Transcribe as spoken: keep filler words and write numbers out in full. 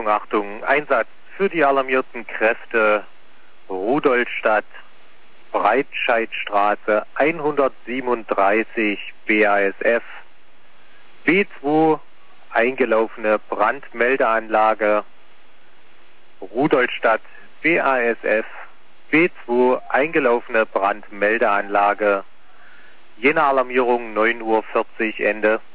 Achtung, Einsatz für die alarmierten Kräfte Rudolstadt, Breitscheidstraße hundertsiebenunddreißig B A S F, B zwei, eingelaufene Brandmeldeanlage, Rudolstadt, B A S F, B zwei, eingelaufene Brandmeldeanlage, jene Alarmierung neun Uhr vierzig, Ende.